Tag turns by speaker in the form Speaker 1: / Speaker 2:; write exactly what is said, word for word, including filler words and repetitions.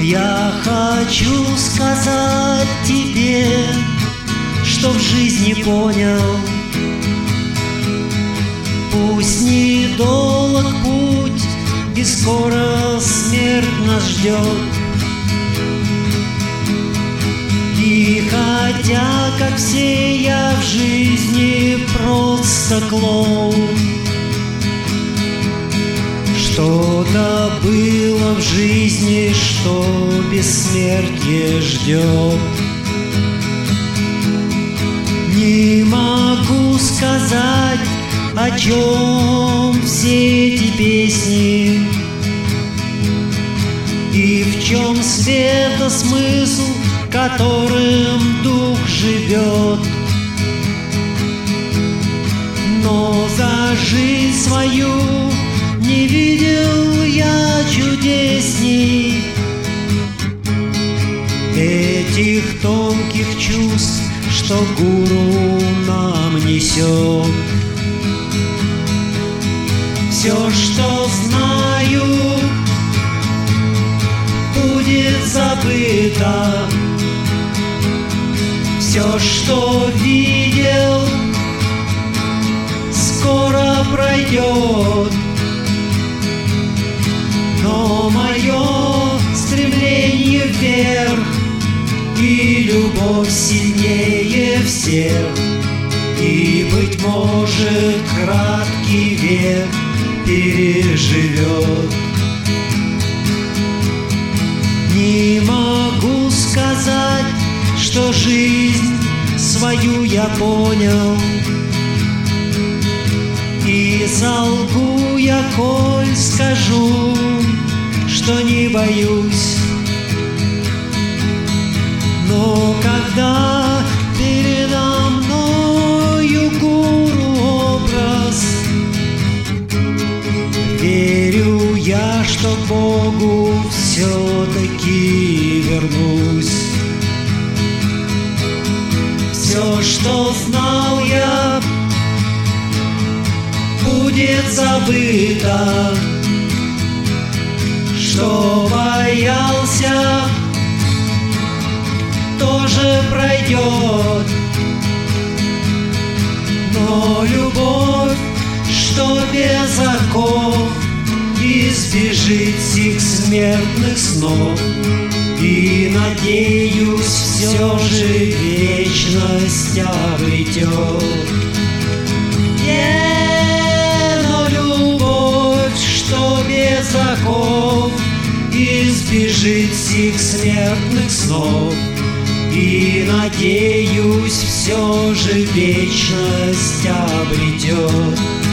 Speaker 1: Я хочу сказать тебе, что в жизни понял. Пусть недолг путь, и скоро смерть нас ждет. И хотя, как все, я в жизни просто клоун, что-то было в жизни, что бессмертие ждет. Не могу сказать, о чем все эти песни и в чем света смысл, которым дух живет. Но за жизнь свою не видел я чудесней этих тонких чувств, что гуру нам несет. Все, что знаю, будет забыто. Все, что видел, скоро пройдет. Но мое стремление вверх и любовь сильнее всех, и, быть может, краткий век переживет. Не могу сказать, что жизнь свою я понял, и солгу я, коль скажу, что не боюсь. Но когда передо мною гуру образ, верю я, что к Богу все-таки вернусь. Все, что знал я, будет забыто. Что боялся, тоже пройдет. Но любовь, что без оков, избежит сих смертных снов, и, надеюсь, все же вечность обретет. Yeah, но любовь, что без оков, избежит сих смертных снов, и, надеюсь, все же вечность обретет.